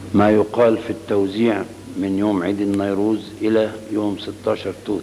ما يقال في التوزيع من يوم عيد النيروز إلى يوم 16 توت.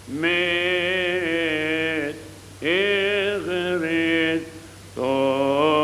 met egret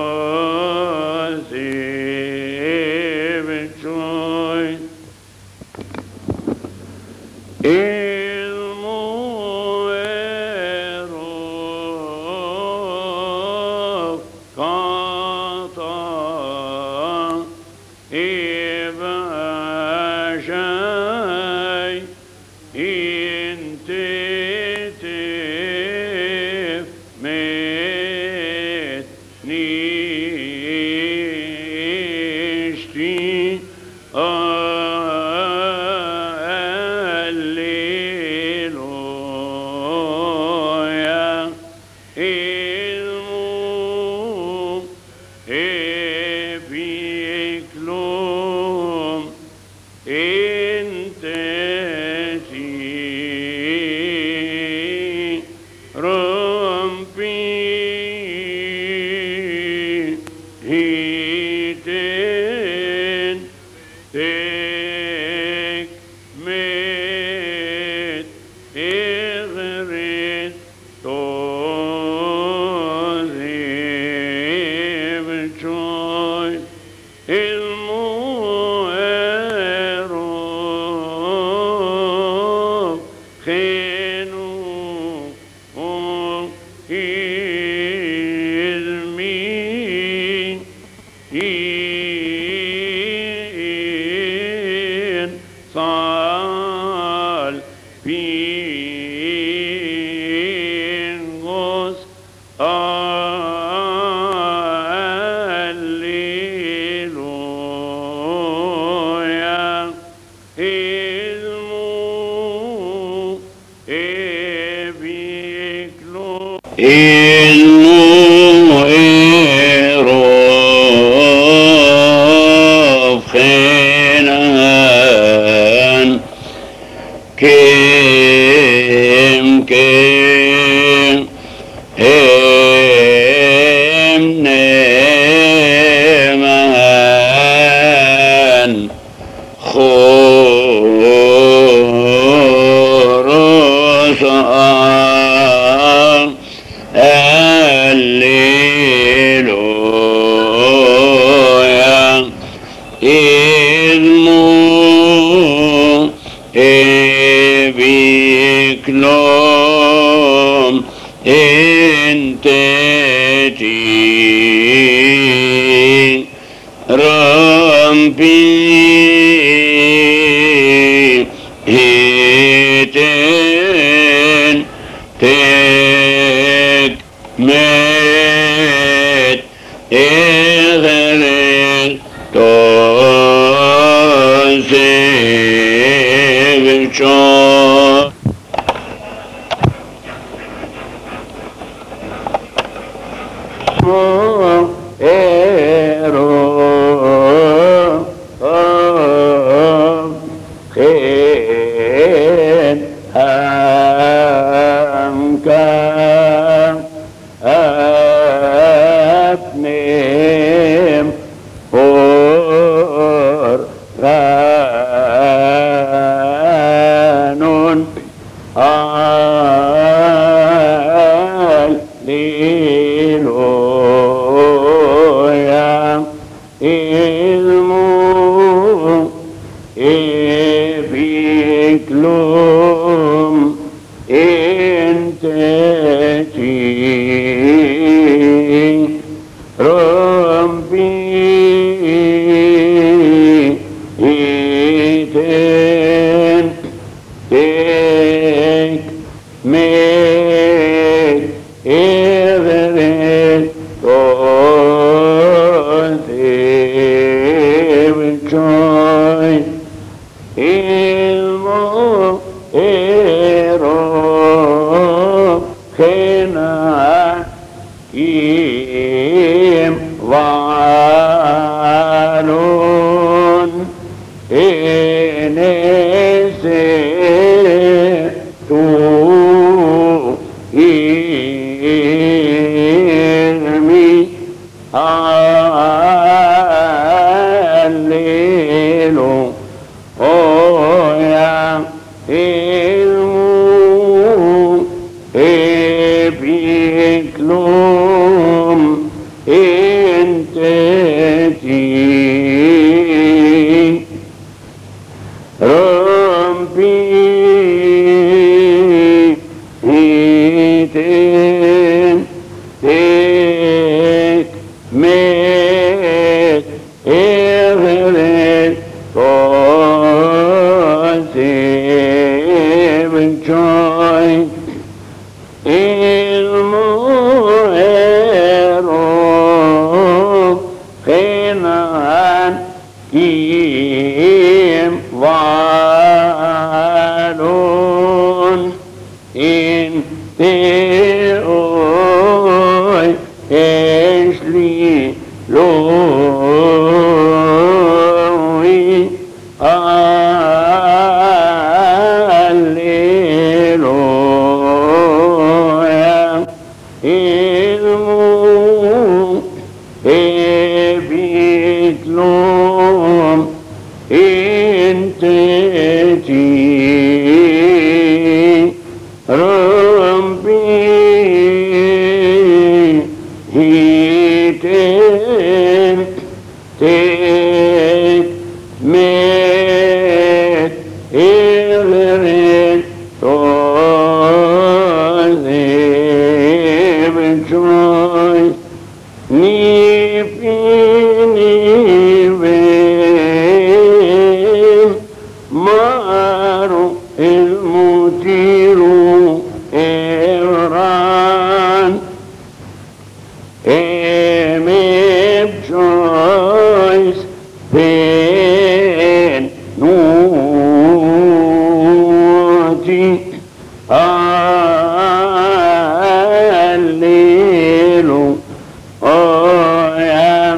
يا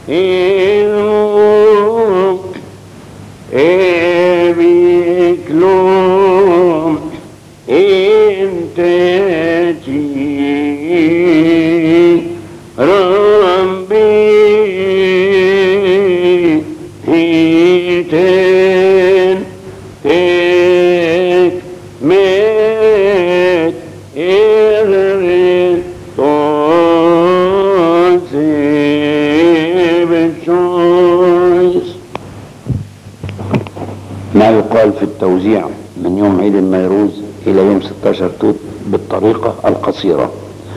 إلمو بكلوم انت تي ربي هيتن تك مت إغرد طوزيب الشويس. ما يقال في التوزيع من يوم عيد النيروز إلى يوم 16 توت بالطريقة القصيرة: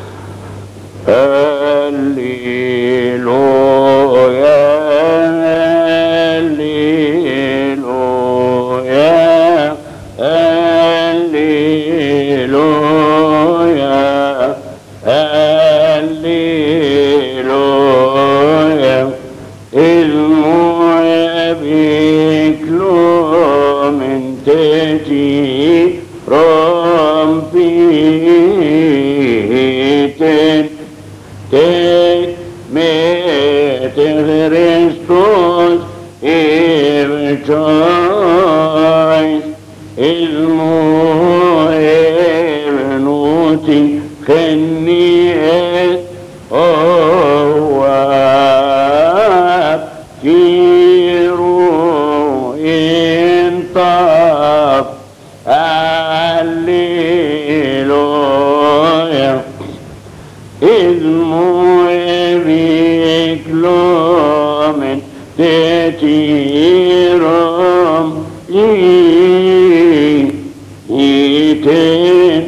هللويا هللويا هللويا هللويا المعبكلو من تتي رمبيتن تك مت خريستوس إبشايس المؤمنوتي خنيت أواب كيرو انطاب هللويا المؤمنوتي من تتيرم يتن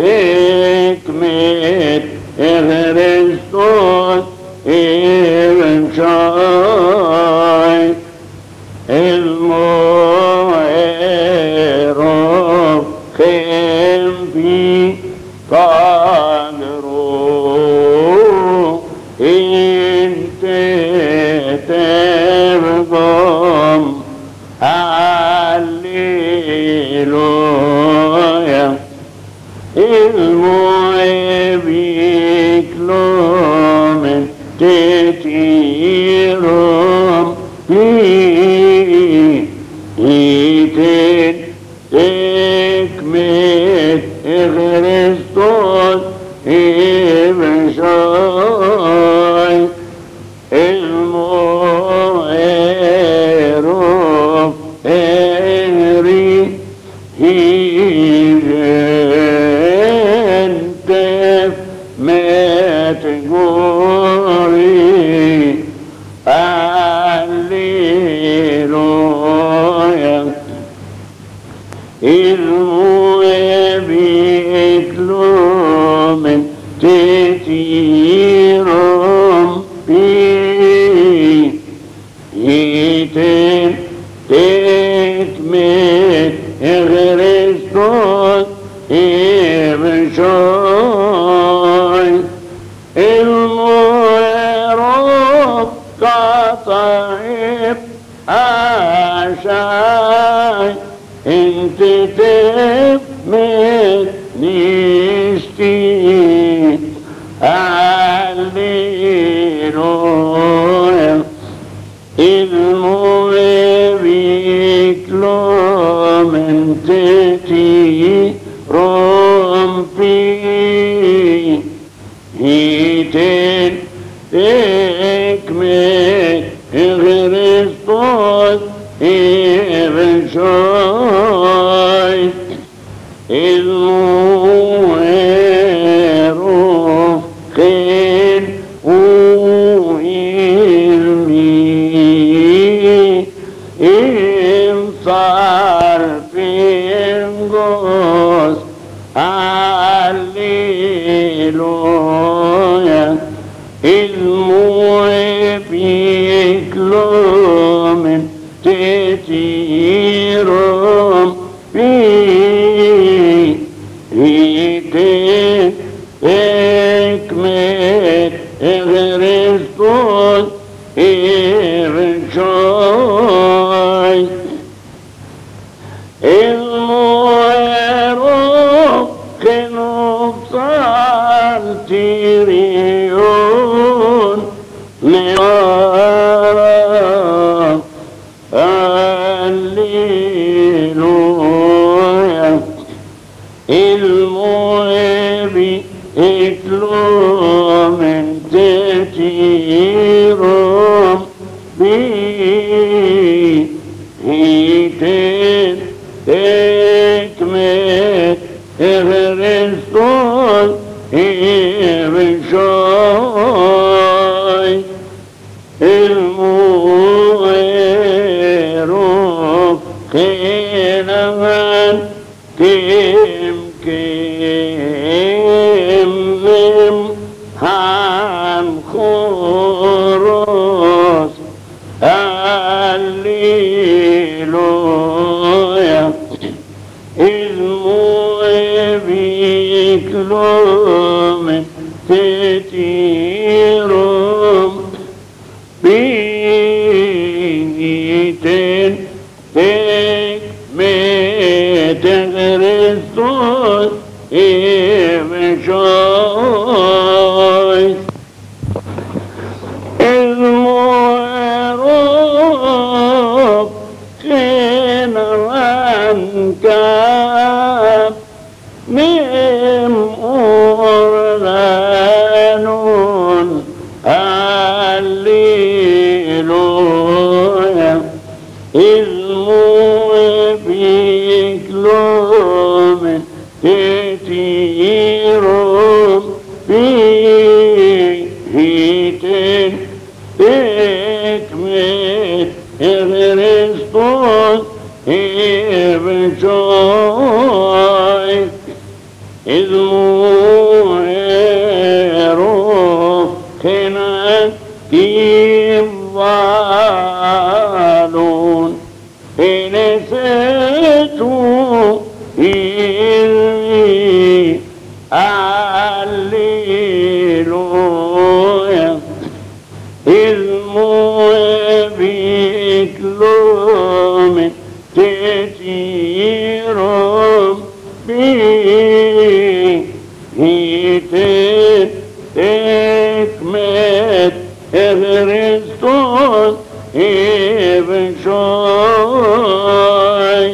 تكمت خريستوس إبشاي المؤمنوتي خنبي قادرو انت تبقم هللويا المؤبكلو من تتيرم هيتن تكمت خريستوس إبشاي المؤمنوتي إنري هيجن تف متغوري هللويا المؤبكلو من تتيرم هيتن تكمت خريستوس إبشاي المؤمنوتي قطعب عشاي انت تكمت نشتي هللويا المؤبكلو من تتي رمبي هيتن تكمت خريستوس إبشاي المؤمنوتي وإلمي إن صار فينغوس هللويا المؤبكلو من تتيرم هيتن تكمت خريستوس إبشاي المؤمنوتي نبصر تيريو تيروم بيهيتين تكمت إغرستون إبشاي المويروك خينغان كيم هان خروس هاليلويا بيكلوم تتيروم بيتين تكمت غرستوس إبشاي المعروف خينران كاب ميم أورغانون هاليلويا إزمو بيكلوم تتيروم بيهيتين تكمت إغرستون إبشاي إذمويروف خنان كيفالون إنسيتو إلمي الليلويا إذمويبيكلوم تتيروم بيهيتين تكمت إغرستون إبشاي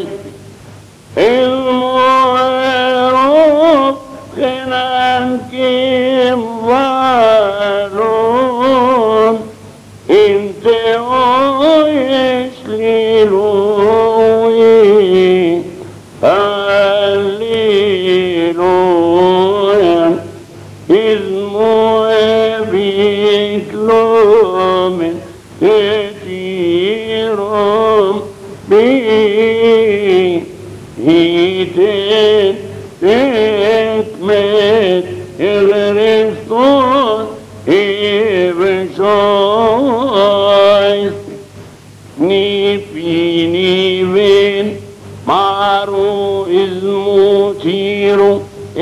المعروف خنان كيفالون انت عايش ليلوي هاليلويا إزمو بيكلوم تتيروم بيهيتين تكمت إغرستون إبشاي نيبي نيبين مارو إزمو تيرو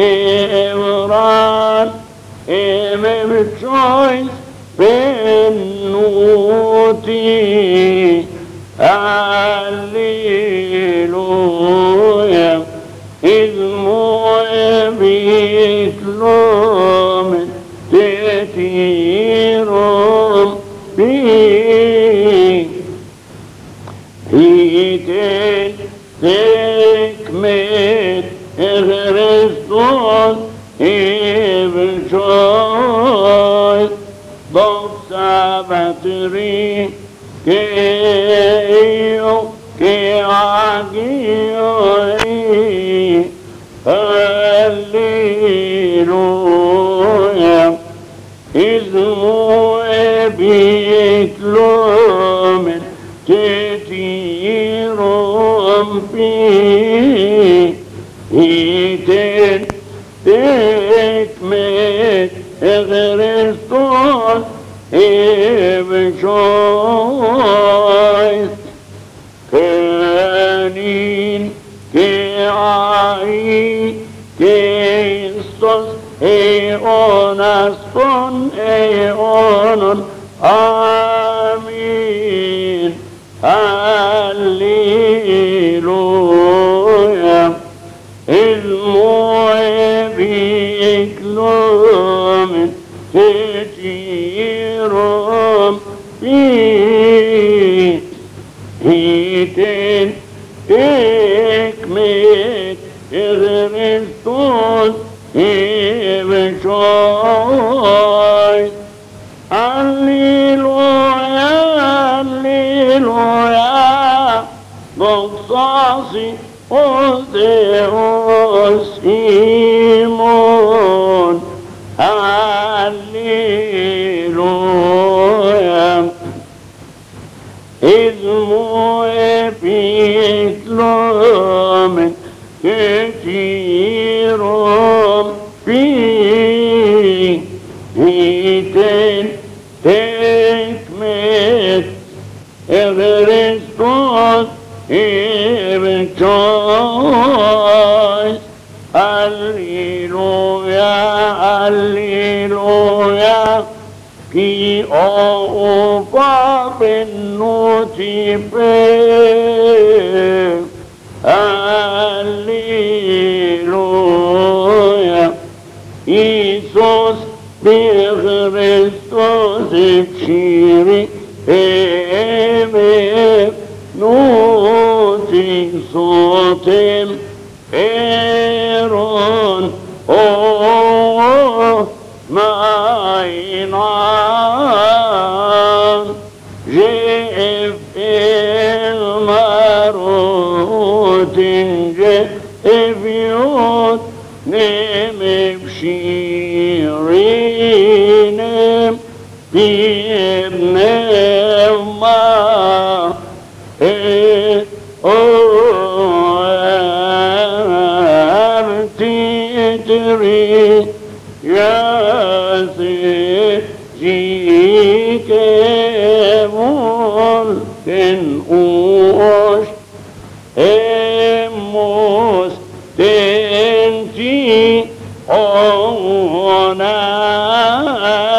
إبران إبشاي بنوتي هاليلويا إزمو بيكلوم تتيروم بيهيتين تكمت إغرستون إبشاي ضبطة كيو كيعاقيو هاليلويا إزمو بيكلوم تتيروم بيهيتين تكمت إغرستون إبشاي كانين كعاي كيستوس إيوناستون إيونون آمين هاليلويا إزمو بيكلوم تتيروم بيهيتين تكمت إغرستون إبشاي si Deus Simon, Alleluia. Ismo epitlomen ketirom fi hiten tekmet Christos rejoice. Alleluia, alleluia. Qui o venuti per. Alleluia. Iisus per Christos eciri eme nuti sotem eron o mainan jef el marotin jefiot nemem shirinem birnema et artitri yasir jikemul ken uosh emos tenti ona